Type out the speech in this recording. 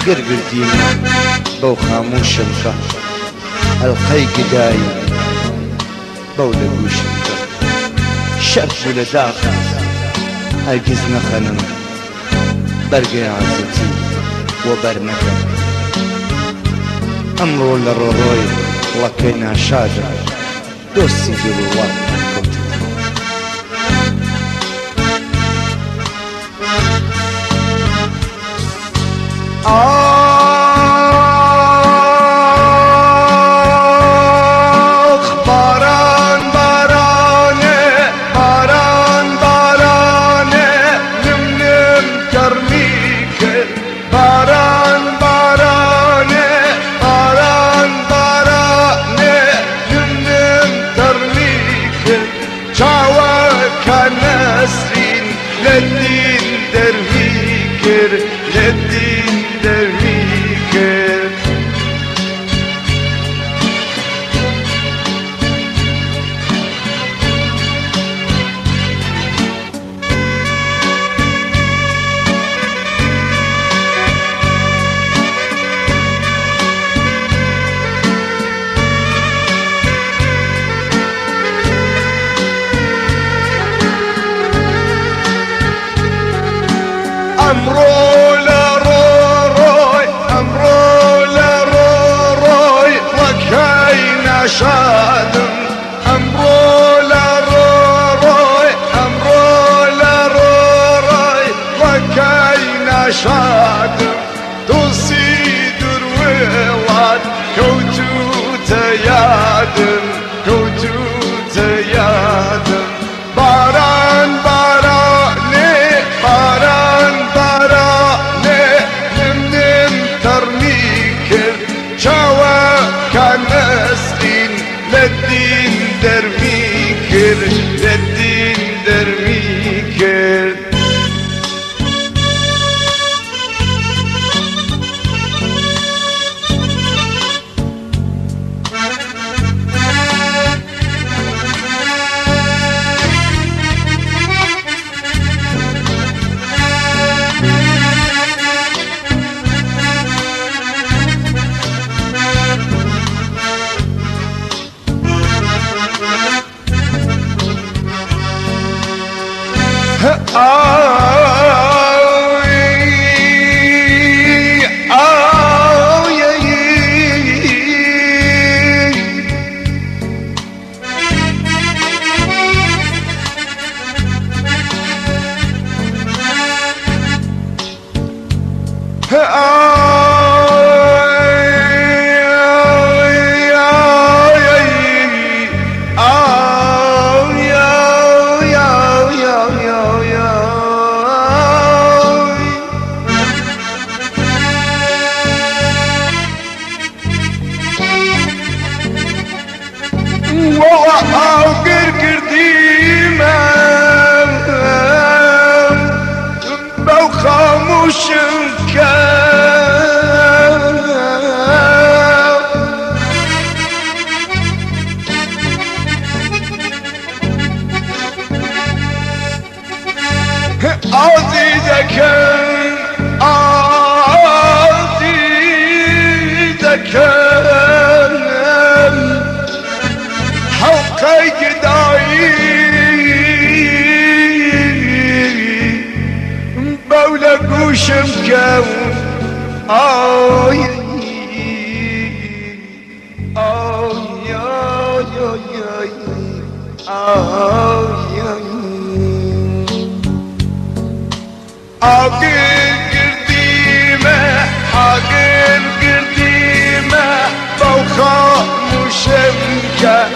گردیم بەو خاموشم کە هەڵقەی گدایی بەو لە گوشم کە شەرف بوو لە داخە هەرگیز نەخەنم بەرگەی عەزەتی وە بەرنەکەم ئەمڕۆ لە ڕۆڕۆی وڵەکەی ناشادە دۆستی دڵوڵات کەوت آخ باران بارانه باران بارانه نم نم گرمی کرد باران بارانه باران بارانه نم نم گرمی کرد چاوکە نەسرین لەدین دەرمی کرد لەدین دەرمی کرد ئەمڕۆ لە ڕۆڕۆی ئەمڕۆ لە ڕۆڕۆی وەکەی نەشادم ئەمڕۆ لە ڕۆڕۆی ئەمڕۆ لە ڕۆڕۆی وەکەی نەشادم دۆستی دوروێڵات کەوتوتە یادم کەوتوتە یادم باران بارانێ باران بارانێ نم نم تەڕمی کرد چاوەکە نەسرین لەدین دەرمی کرد لەدین دەرمی کرد حلقەی گدایی بەو لە گوشم کەوت ئای ئاگر گردیمە ئاگر گردیمە بەو خاموشم کە